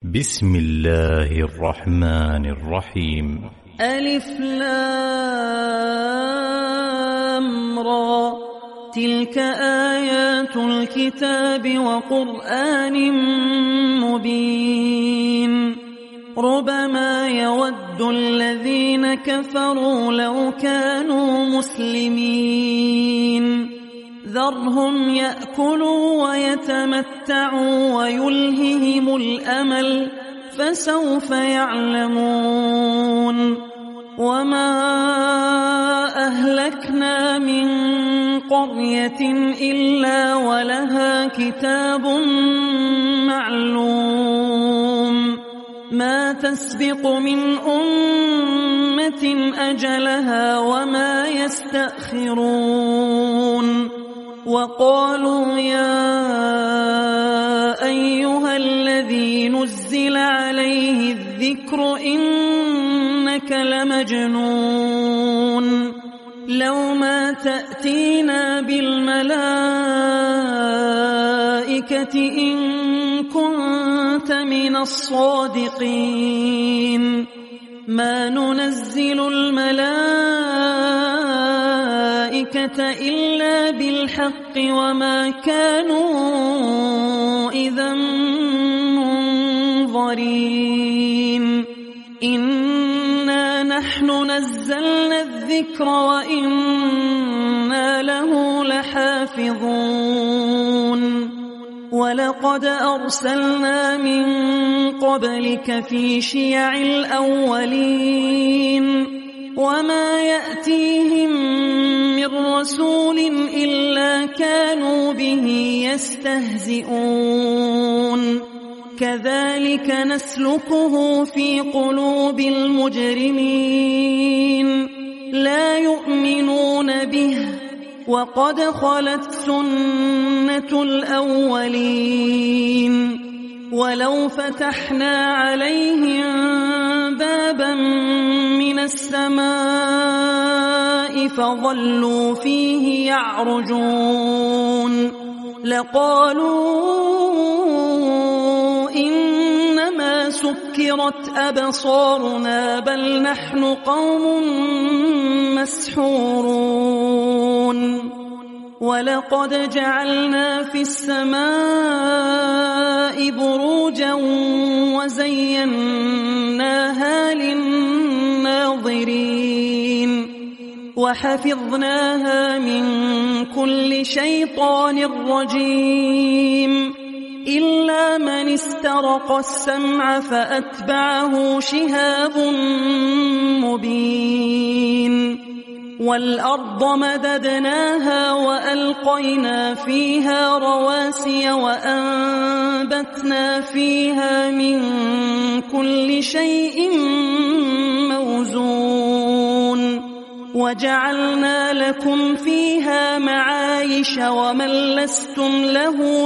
بسم الله الرحمن الرحيم. ألف لام را، تلك آيات الكتاب وقرآن مبين. ربما يود الذين كفروا لو كانوا مسلمين، ذرهم يأكلوا ويتمتعوا ويلههم الأمل، فسوف يعلمون. وما أهلكنا من قرية إلا ولها كتاب معلوم، ما تسبق من أمة أجلها وما يستأخرون. وقالوا يا أيها الذي نزل عليه الذكر إنك لمجنون، لو ما تأتينا بالملائكة إن كنت من الصادقين. ما ننزل الملائكة إلا بالحق وما كانوا إذا منظرين. إنا نحن نزلنا الذكر وإنا له لحافظون. ولقد أرسلنا من قبلك في شيع الأولين، وما يأتيهم من رسول إلا كانوا به يستهزئون. كذلك نسلكه في قلوب المجرمين، لا يؤمنون به وقد خلت سنة الأولين. ولو فتحنا عليهم بابا من السماء فظلوا فيه يعرجون لقالوا إنما سكرت أبصارنا بل نحن قوم مسحورون. ولقد جعلنا في السماء بروجا وزيناها للناظرين، وحفظناها من كل شيطان رجيم، إلا من استرق السمع فأتبعه شهاب مبين. والأرض مددناها وألقينا فيها رواسي وأنبتنا فيها من كل شيء موزون، وجعلنا لكم فيها معايش ومن لستم له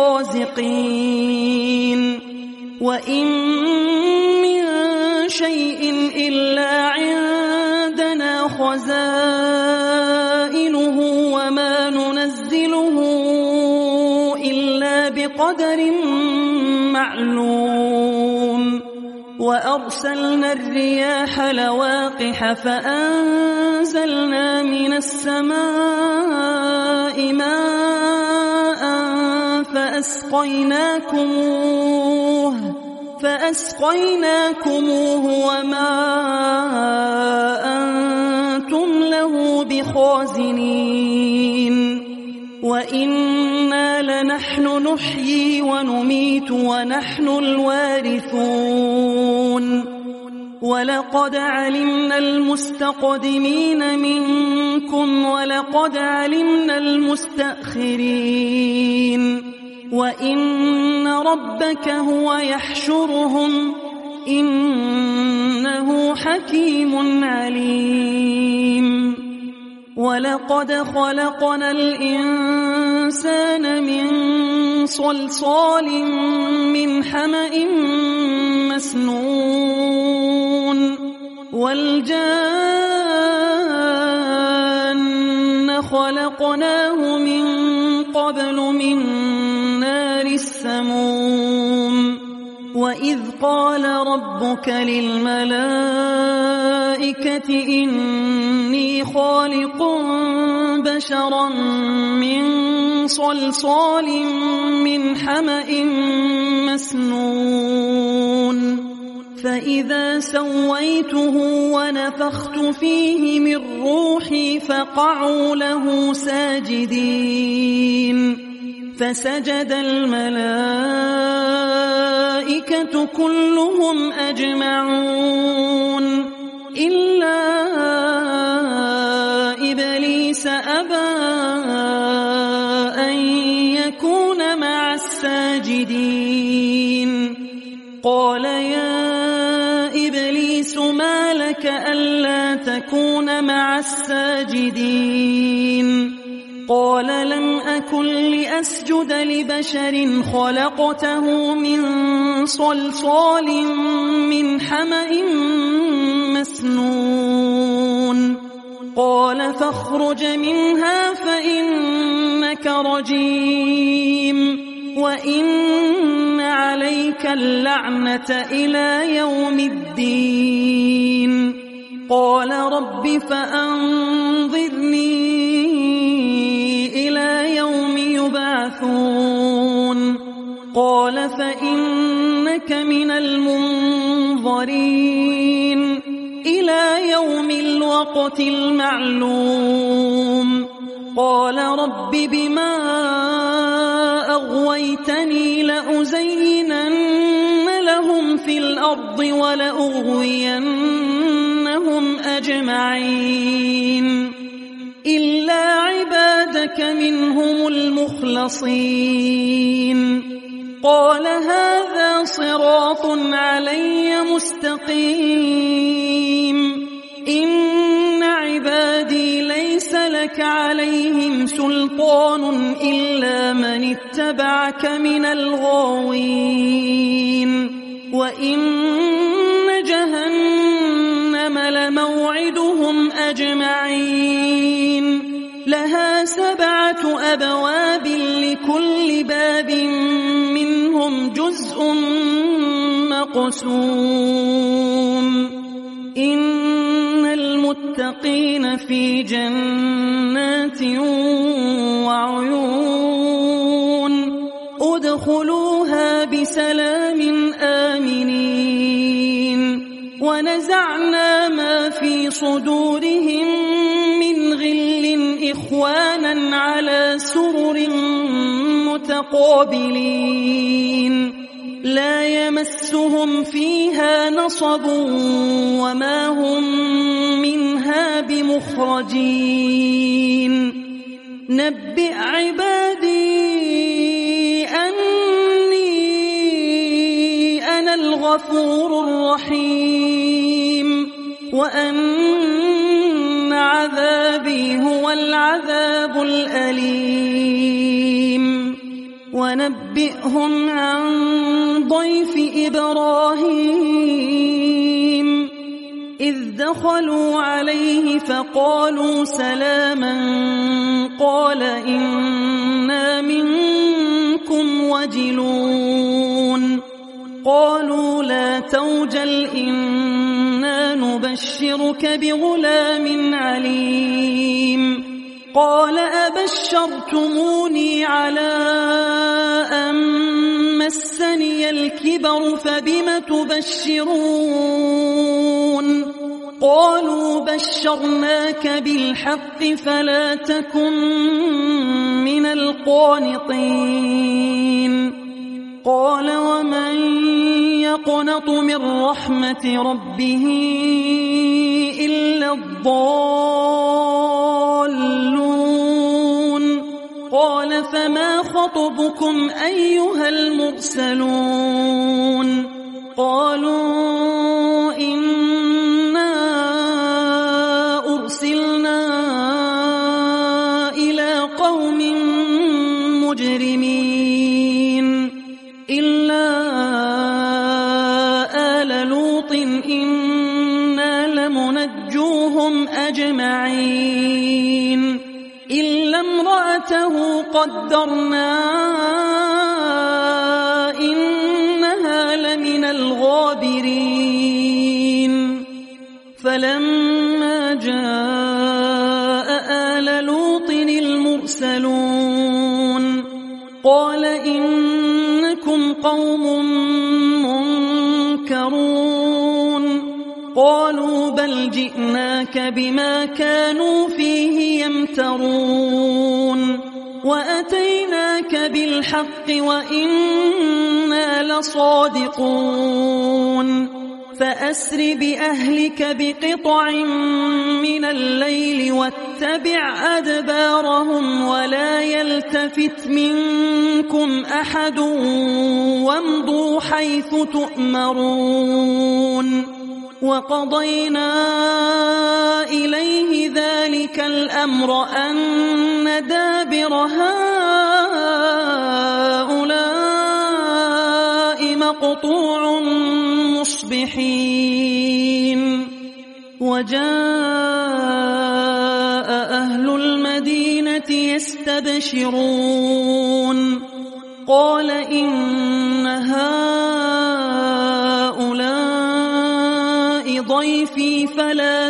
برازقين. وإن من شيء إلا عندنا خزائنه وما ننزله إلا بقدر معلوم. وأرسلنا الرياح لواقح فأنزلنا من السماء ماء فأسقيناكموه وما أنتم له بخازنين. وإنا لنحن نحيي ونميت ونحن الوارثون. ولقد علمنا المستقدمين منكم ولقد علمنا المستأخرين. وإن ربك هو يحشرهم إنه حكيم عليم. ولقد خلقنا الإنسان من صلصال من حمأ مسنون. والجان خلقناه من قبل من نار السموم. وإذ قال ربك للملائكة إني خالق بشرا من صلصال من حمأ مسنون فإذا سويته ونفخت فيه من روحي فقعوا له ساجدين فسجد الملائكة كلهم أجمعون إلا إبليس أبى أن يكون مع الساجدين قال يا إبليس ما لك ألا تكون مع الساجدين قال لم أكن لأسجد لبشر خلقته من صلصال من حمأ مسنون قال فاخرج منها فإنك رجيم وإن عليك اللعنة إلى يوم الدين قال رب فأنظرني إلى يوم يبعثون قال فإنك من المنظرين إلى يوم الوقت المعلوم قال رب بما أغويتني لأزينن لهم في الأرض ولأغوينهم أجمعين إلا عبادك منهم المخلصين قال هذا صراط علي مستقيم إن عبادي ليس لك عليهم سلطان إلا من اتبعك من الغاوين وإن جهنم لموعدهم أجمعين لها 7 أبواب لكل باب منهم جزء مقسوم إن المتقين في جنات وعيون ادخلوها بسلام آمنين ونزعنا ما في صدورهم من غل إخوانا على سرر متقابلين لا يمسهم فيها نصب وما هم منها بمخرجين نبئ عبادي أني أنا الغفور الرحيم وأن عذابي هو العذاب الأليم ونبئهم عن ضيف إبراهيم إذ دخلوا عليه فقالوا سلاما قال إنا منكم وجلون قالوا لا توجل إنا نبشرك بغلام عليم قال أبشرتموني على أن مسني الكبر فبم تبشرون قالوا بشرناك بالحق فلا تكن من القانطين قال ومن يقنط من رحمة ربه إلا الضالون قال فما خطبكم أيها المرسلون قالوا إنا أرسلنا إلى قوم مجرمين إلا آل لوط إنا لمنجوهم أجمعين إلا امرأته قدرنا إنها لمن الغابرين الصابرين فلما جاء آل لوط المرسلون قال إنكم قوم منكرون قالوا بل جئناك بما كانوا فيه يمترون وأتيناك بالحق وإنا لصادقون فأسر بأهلك بقطع من الليل واتبع أدبارهم ولا يلتفت منكم أحد وامضوا حيث تؤمرون وقضينا إليه ذلك الأمر أن دابر هؤلاء مقطوع مصبحين وجاء أهل المدينة يستبشرون قال إن هؤلاء ضيفي فلا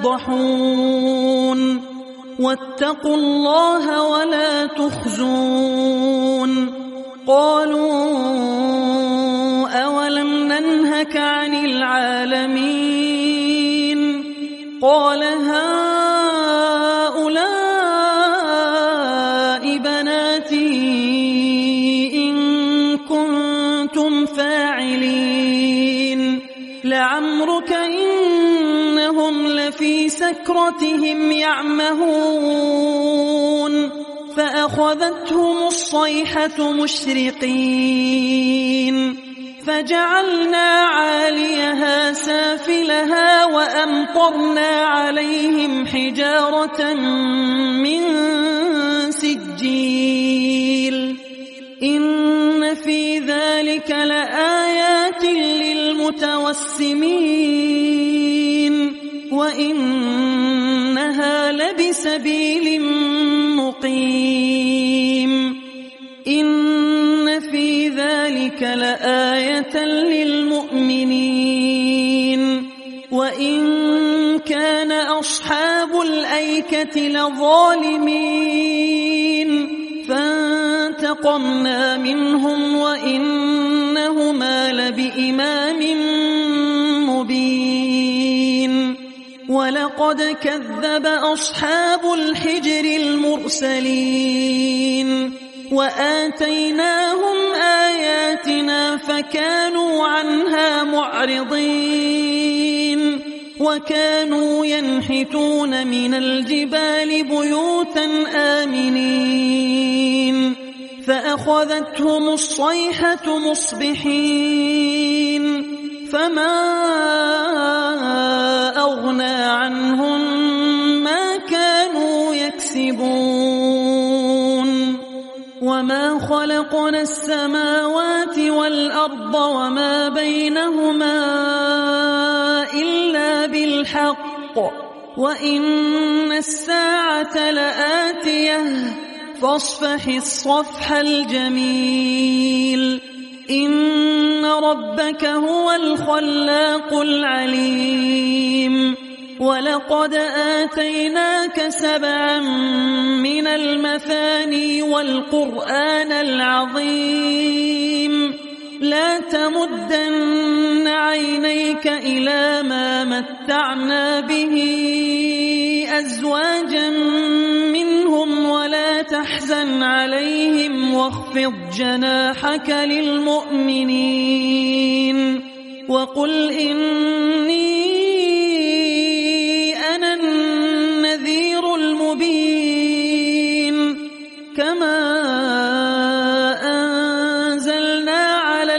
تفضحون واتقوا الله ولا تخزون قالوا أولم ننهك عن العالمين قال هؤلاء بناتي إن كنتم فاعلين لعمرك إنهم لفي سكرتهم يعمهون فأخذتهم الصيحة مشرقين فجعلنا عاليها سافلها وأمطرنا عليهم حجارة من سجيل إن في ذلك لآيات للمتوسمين وإنها لبسبيل مقيم إن في ذلك لآية للمؤمنين وإن كان أصحاب الأيكة لظالمين فانتقمنا منهم وإنهما لبإمام مبين ولقد كذب أصحاب الحجر المرسلين وآتيناهم آياتنا فكانوا عنها معرضين وكانوا ينحتون من الجبال بيوتا آمنين فأخذتهم الصيحة مصبحين فما أغنى عنهم ما كانوا يكسبون وما خلقنا السماوات والأرض وما بينهما إلا بالحق وإن الساعة لآتية فاصفح الصفح الجميل إن ربك هو الخلاق العليم ولقد آتيناك 7 من المثاني والقرآن العظيم لا تمدن عينيك إلى ما متعنا به أزواجا منهم ولا تحزن عليهم واخفض جناحك للمؤمنين وقل إني أنا النذير المبين كما أنزلنا على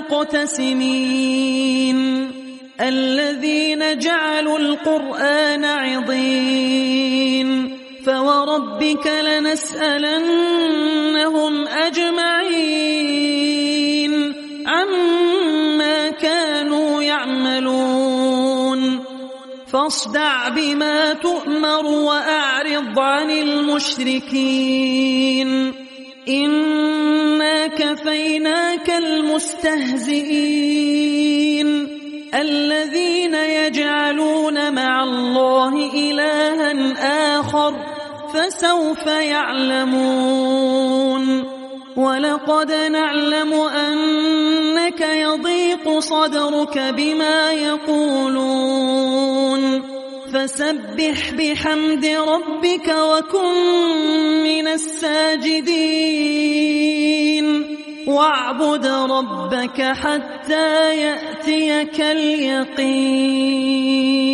المقتسمين الذين جعلوا القرآن عضين فوربك لنسألنهم أجمعين عما كانوا يعملون فاصدع بما تؤمر وأعرض عن المشركين إنا كفيناك المستهزئين الذين يجعلون مع الله إلها آخر فسوف يعلمون ولقد نعلم أنك يضيق صدرك بما يقولون فسبح بحمد ربك وكن من الساجدين واعبد ربك حتى يأتيك اليقين.